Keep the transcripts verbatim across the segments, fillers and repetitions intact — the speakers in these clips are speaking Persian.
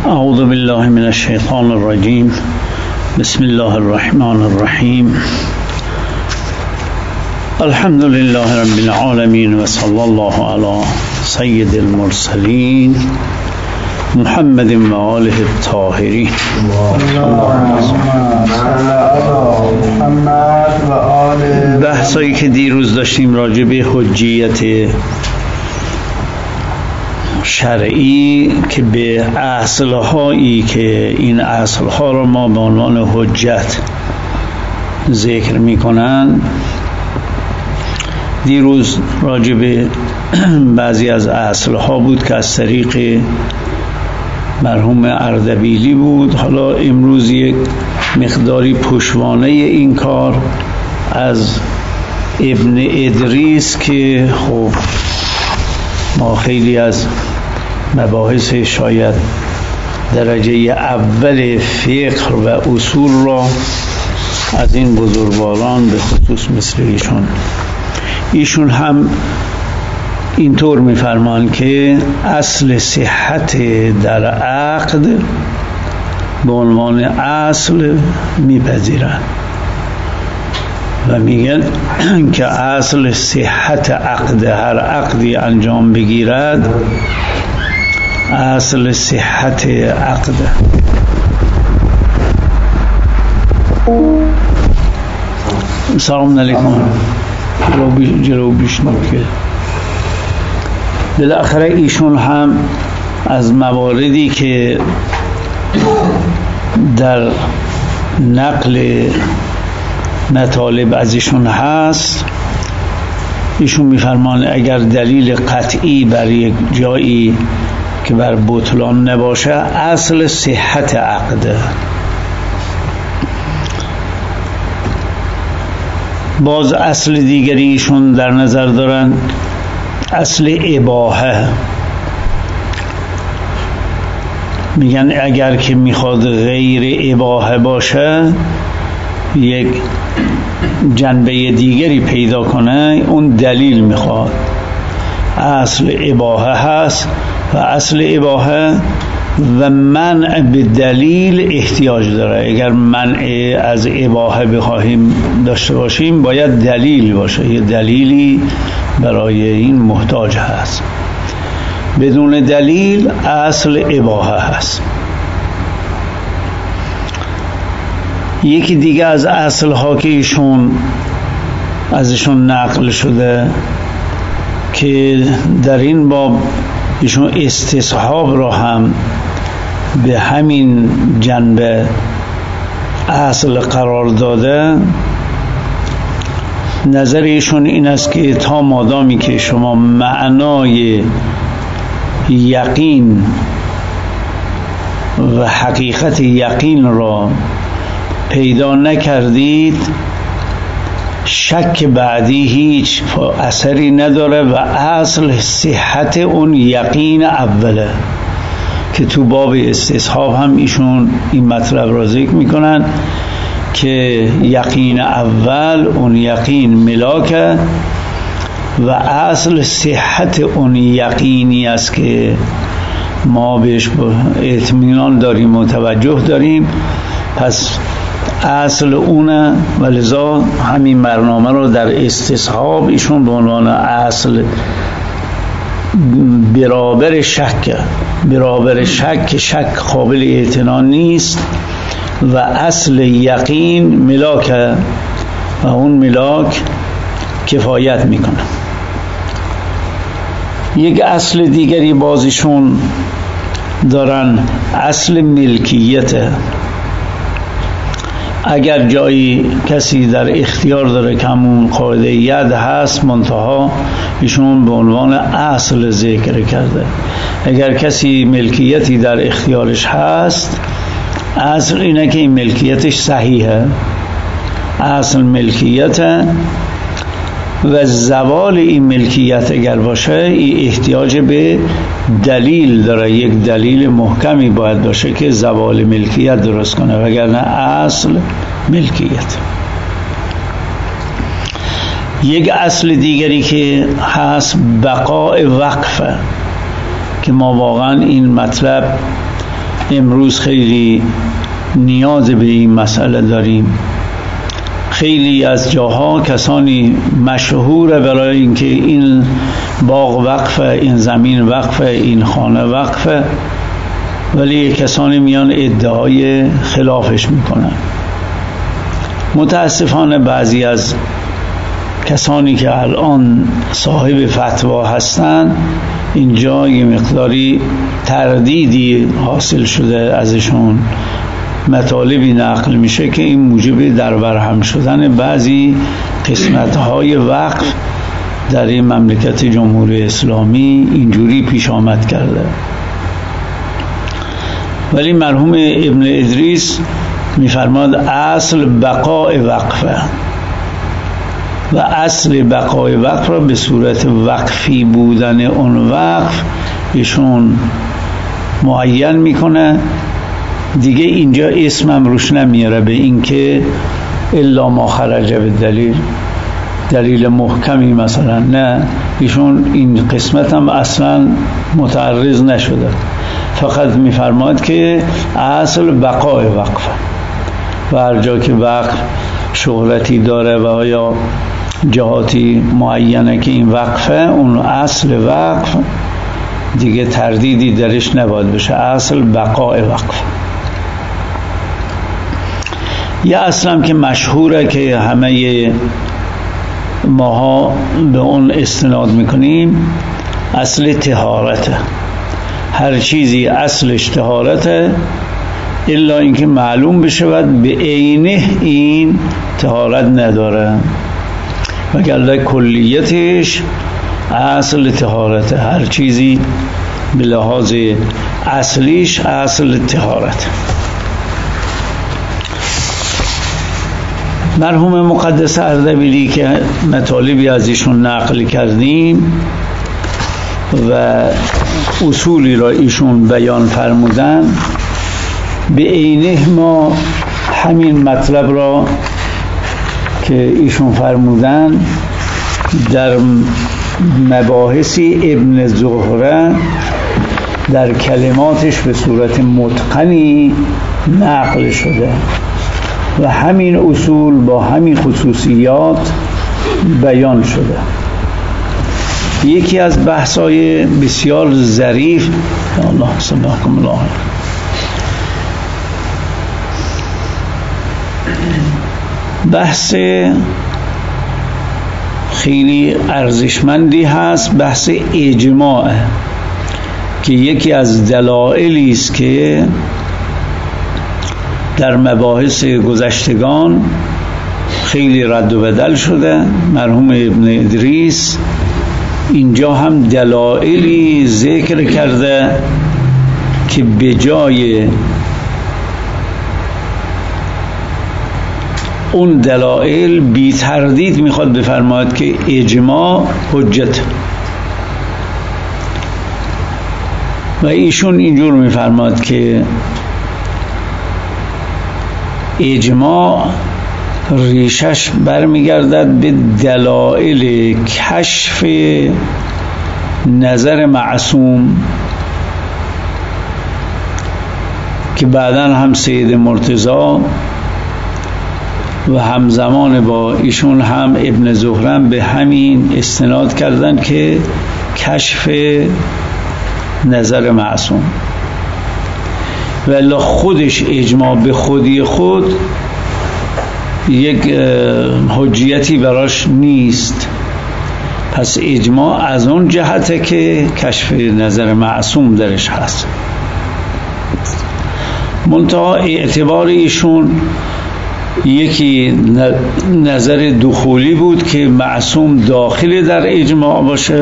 اعوذ بالله من الشیطان الرجیم. بسم الله الرحمن الرحیم. الحمد لله رب العالمین و صلی الله علی سید المرسلین محمد و آله الطاهرین. بحثایی که دیروز داشتیم راجع به حجیت شرعی که به اصلهایی که این اصلها رو ما به عنوان حجت ذکر میکنن، دیروز راجع به بعضی از اصلها بود که از طریق مرحوم اردبیلی بود. حالا امروز یک مقداری پشوانه این کار از ابن ادریس که خب ما خیلی از مباحث شاید درجه اول فقه و اصول را از این بزرگواران به خصوص مثل ایشون ایشون هم اینطور میفرمان که اصل صحت در عقد به عنوان اصل میپذیرند و میگن که اصل صحت عقد، هر عقدی انجام بگیرد اصل صحت عقد. سلام علیکم. جلو بیشنو که بالاخره ایشون هم از مواردی که در نقل مطالب از ایشون هست، ایشون میفرمان اگر دلیل قطعی بر یک جایی که بر بطلان نباشه اصل صحت عقده. باز اصل دیگری ایشون در نظر دارن اصل اباحه. میگن اگر که میخواد غیر اباحه باشه یک جنبه دیگری پیدا کنه، اون دلیل میخواد. اصل اباحه هست و اصل اباحه و منع به دلیل احتیاج داره. اگر منع از اباحه بخواهیم داشته باشیم باید دلیل باشه، یه دلیلی برای این محتاج هست. بدون دلیل اصل اباحه هست. یکی دیگه از اصلها که ایشون ازشون نقل شده که در این باب ایشون استصحاب را هم به همین جنبه اصل قرار داده، نظر ایشون این است که تا مادامی که شما معنای یقین و حقیقت یقین را پیدا نکردید، شک بعدی هیچ اثری نداره و اصل صحت اون یقین اوله که تو باب استصحاب هم ایشون این مطلب را ذکر میکنن که یقین اول اون یقین ملاکه و اصل صحت اون یقینی است که ما بهش اطمینان داریم و توجه داریم. پس اصل اونه و لذا همین برنامه رو در استصحاب ایشون به عنوان اصل برابر شک برابر شک شک قابل اعتنا نیست و اصل یقین ملاکه و اون ملاک کفایت میکنه. یک اصل دیگری بازیشون دارن اصل ملکیته. اگر جایی کسی در اختیار داره که همون قاعده ید هست، منتها ایشون به عنوان اصل ذکر کرده. اگر کسی ملکیتی در اختیارش هست، اصل اینه که این ملکیتش صحیحه، اصل ملکیته و زوال این ملکیت اگر باشه این احتیاج به دلیل داره، یک دلیل محکمی باید باشه که زوال ملکیت درست کنه، وگرنه اصل ملکیت. یک اصل دیگری که هست بقاء وقفه که ما واقعا این مطلب امروز خیلی نیاز به این مسئله داریم. خیلی از جاها کسانی مشهوره برای اینکه این باغ وقفه، این زمین وقفه، این خانه وقفه، ولی کسانی میان ادعای خلافش میکنن. متاسفانه بعضی از کسانی که الان صاحب فتوا هستند اینجا یه مقداری تردیدی حاصل شده ازشون، مطالبی نقل میشه که این موجب در برهم شدن بعضی قسمت‌های وقف در این مملکت جمهوری اسلامی اینجوری پیش آمد کرده. ولی مرحوم ابن ادریس میفرماد اصل بقای وقفه و اصل بقای وقف را به صورت وقفی بودن اون وقف ایشون معین میکنه. دیگه اینجا اسمم روش نمیاره به اینکه الا ما خرج به دلیل، دلیل محکمی مثلا، نه، ایشون این قسمت هم اصلا متعرض نشده، فقط میفرماد که اصل بقای وقف و هر جا که وقف شهرتی داره و یا جهاتی معینه که این وقفه، اون اصل وقف دیگه تردیدی درش نباید بشه، اصل بقای وقف. یه اصلم که مشهوره که همه ماها به اون استناد میکنیم، اصل طهارته. هر چیزی اصلش طهارته الا اینکه معلوم بشود به عینه این طهارت نداره، وگرنه کلیتش اصل طهارته. هر چیزی به لحاظ اصلیش اصل طهارت. مرحوم مقدس اردبیلی که مطالبی از ایشون نقل کردیم و اصولی را ایشون بیان فرمودن، به عینه ما همین مطلب را که ایشون فرمودن در مباحثی ابن زهره در کلماتش به صورت متقنی نقل شده و همین اصول با همین خصوصیات بیان شده. یکی از بحث‌های بسیار ظریف، الله سبحانه الله، بحث خیلی ارزشمندی هست، بحث اجماع، که یکی از دلایلی است که در مباحث گذشتگان خیلی رد و بدل شده. مرحوم ابن ادریس اینجا هم دلایلی ذکر کرده که به جای اون دلایل بی تردید میخواد بفرماید که اجماع حجت، و ایشون اینجور میفرماید که اجماع ریشش برمیگردد به دلایل کشف نظر معصوم که بعداً هم سید مرتضی و همزمان با ایشون هم ابن زهرم به همین استناد کردن که کشف نظر معصوم، ولی خودش اجماع به خودی خود یک حجیتی براش نیست. پس اجماع از اون جهته که کشف نظر معصوم درش هست. منتها اعتبار ایشون یکی نظر دخولی بود که معصوم داخل در اجماع باشه،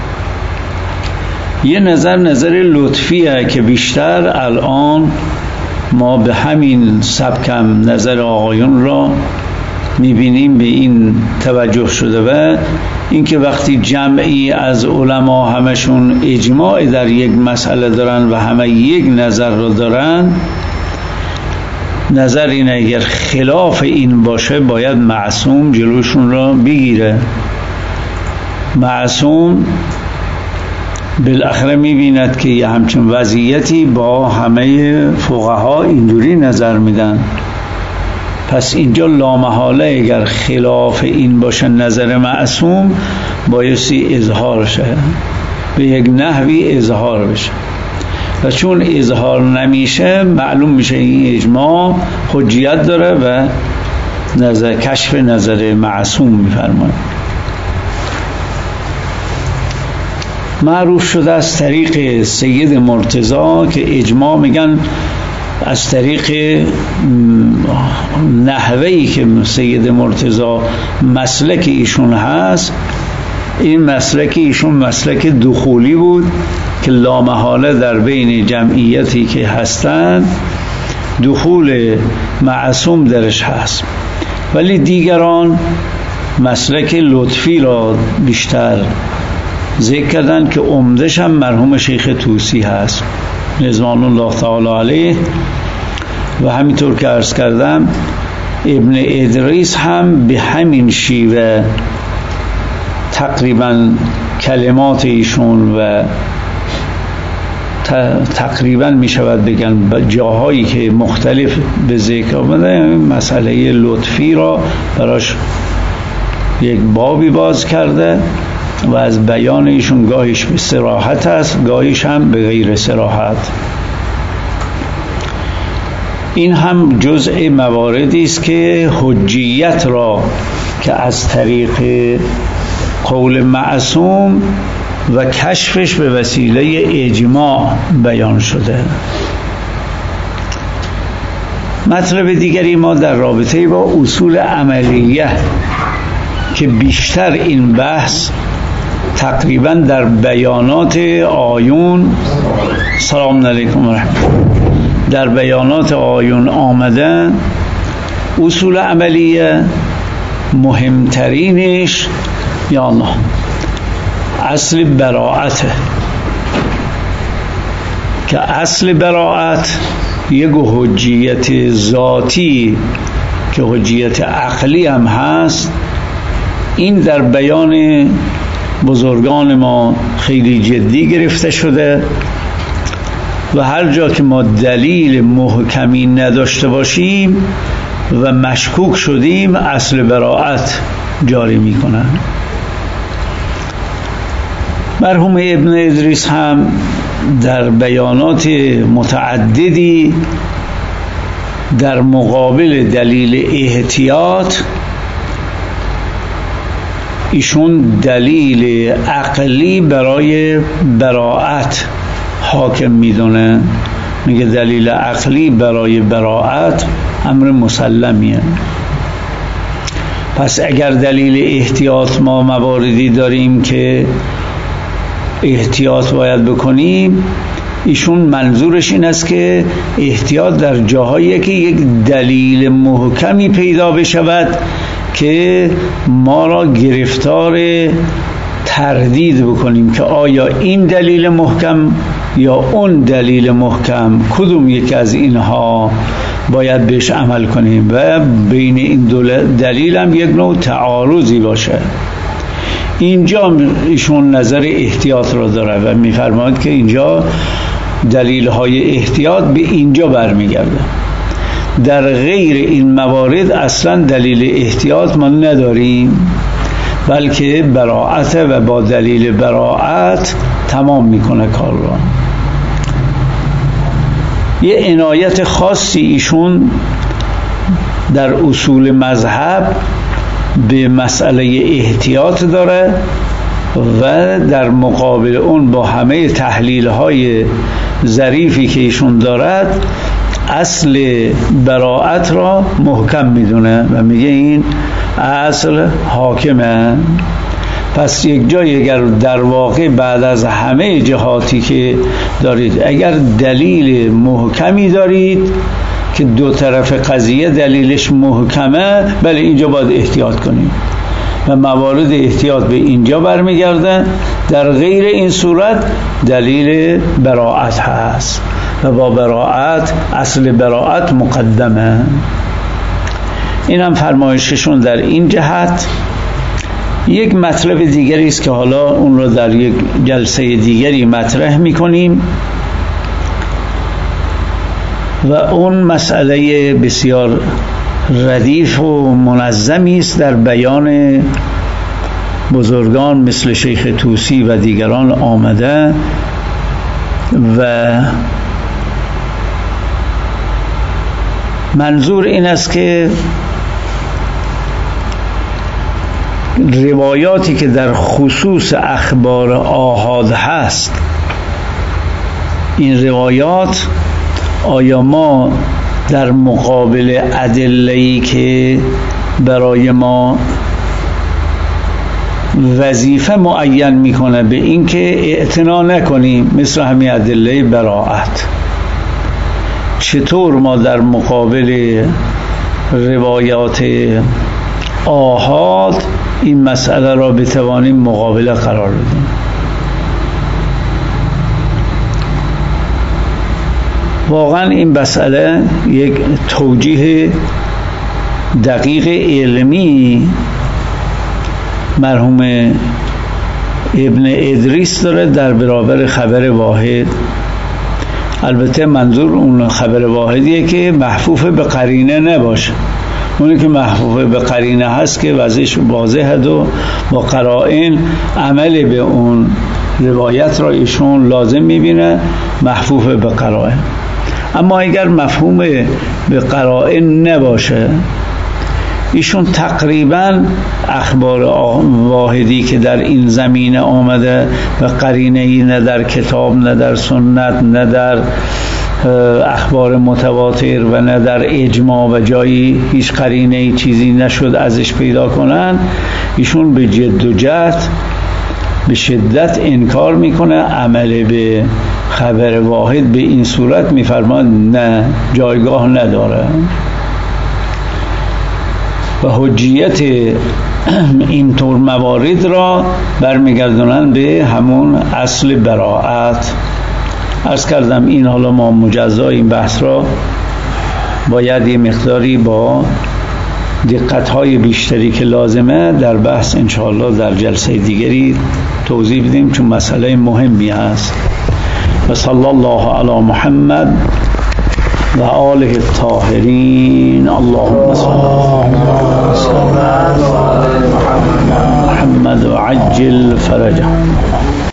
یه نظر نظر لطفیه که بیشتر الان ما به همین سبکم نظر آقایون را میبینیم، به این توجه شده و اینکه وقتی جمعی از علما همشون اجماع در یک مسئله دارن و همه یک نظر را دارن، نظر اینه اگر خلاف این باشه باید معصوم جلوشون را بگیره. معصوم بالاخره میبیند که یه همچین وضعیتی با همه فقها اینجوری نظر میدن. پس اینجا لامحاله اگر خلاف این باشه نظر معصوم بایستی اظهار شه، به یک نحوی اظهار بشه، و چون اظهار نمیشه معلوم میشه این اجماع حجیت داره و نظر کشف نظر معصوم میفرماید. معروف شده از طریق سید مرتضی که اجماع میگن از طریق نحوهی که سید مرتضی مسلک ایشون هست. این مسلک ایشون مسلک دخولی بود که لامحاله در بین جمعیتی که هستند دخول معصوم درش هست، ولی دیگران مسلک لطفی را بیشتر ذکر کردن که عمدش هم مرحوم شیخ طوسی هست رضوان الله تعالی علیه، و همینطور که عرض کردم ابن ادریس هم به همین شیوه تقریبا کلمات ایشون و تقریبا می شود بگن جاهایی که مختلف به ذکر آمده مسئله لطفی را براش یک بابی باز کرده و از بیان ایشون گاهیش به صراحت است، گاهیش هم به غیر صراحت. این هم جزء مواردی است که حجیت را که از طریق قول معصوم و کشفش به وسیله اجماع بیان شده. مطلب دیگری ما در رابطه با اصول عملیه که بیشتر این بحث تقریبا در بیانات آیون سلام علیکم و رحمت در بیانات آیون آمده. اصول عملیه مهمترینش یا نه اصل براعته، که اصل براعت یک حجیت ذاتی که حجیت عقلی هم هست. این در بیان بزرگان ما خیلی جدی گرفته شده و هر جا که ما دلیل محکمی نداشته باشیم و مشکوک شدیم اصل براعت جاری میکنن. مرحوم ابن ادریس هم در بیانات متعددی در مقابل دلیل احتیاط ایشون دلیل عقلی برای براعت حاکم میدونه. میگه دلیل عقلی برای براعت امر مسلمیه. پس اگر دلیل احتیاط ما مواردی داریم که احتیاط باید بکنیم، ایشون منظورش این است که احتیاط در جاهایی که یک دلیل محکمی پیدا بشود که ما را گرفتار تردید بکنیم که آیا این دلیل محکم یا اون دلیل محکم کدوم یک از اینها باید بهش عمل کنیم و بین این دو دلیل هم یک نوع تعارضی باشه. اینجا ایشون نظر احتیاط را داره و میفرماید که اینجا دلیل های احتیاط به اینجا برمیگرده. در غیر این موارد اصلا دلیل احتیاط ما نداریم، بلکه براعت و با دلیل براعت تمام میکنه کار را. یه عنایت خاصی ایشون در اصول مذهب به مسئله احتیاط داره و در مقابل اون با همه تحلیل های ظریفی که ایشون دارد اصل براعت را محکم میدونه و میگه این اصل حاکمه. پس یک جایی اگر در واقع بعد از همه جهاتی که دارید اگر دلیل محکمی دارید که دو طرف قضیه دلیلش محکمه، بله اینجا باید احتیاط کنیم و موارد احتیاط به اینجا برمیگرده. در غیر این صورت دلیل براعت هست و با براعت اصل براعت مقدمه. این هم فرمایششون در این جهت. یک مطلب دیگری است که حالا اون رو در یک جلسه دیگری مطرح می‌کنیم و اون مسئله بسیار ردیف و منظمی است در بیان بزرگان مثل شیخ طوسی و دیگران آمده و منظور این است که روایاتی که در خصوص اخبار آحاد هست، این روایات آیا ما در مقابل ادله‌ای که برای ما وظیفه معین میکنه به این که اعتنا نکنیم، مثل همین ادله براءت، چطور ما در مقابل روایات آحاد این مسئله را بتوانیم مقابله قرار بدیم؟ واقعا این مسئله یک توجیه دقیق علمی مرحوم ابن ادریس داره در برابر خبر واحد. البته منظور اون خبر واحدیه که محفوف به قرینه نباشه. اونی که محفوف به قرینه هست که وضعش واضحه و با قرائن عمل به اون روایت را ایشون لازم میبینه محفوف به قرائن. اما اگر مفهوم به قرائن نباشه، ایشون تقریبا اخبار واحدی که در این زمینه آمده و قرینه‌ای نه در کتاب نه در سنت نه در اخبار متواتر و نه در اجماع و جایی هیچ قرینه‌ای چیزی نشد ازش پیدا کنن، ایشون به جد و جهد به شدت انکار میکنه عمل به خبر واحد به این صورت. میفرماد نه، جایگاه نداره و حجیت اینطور موارد را برمیگردونن به همون اصل براءت. عرض کردم این حالا ما مجزای این بحث را باید یه مقداری با دقت‌های بیشتری که لازمه در بحث انشاءالله در جلسه دیگری توضیح بدیم، چون مسئله مهمی هست. و صلی الله علی محمد و آله الطاهرین. اللهم صل علی محمد و عجل فرجه.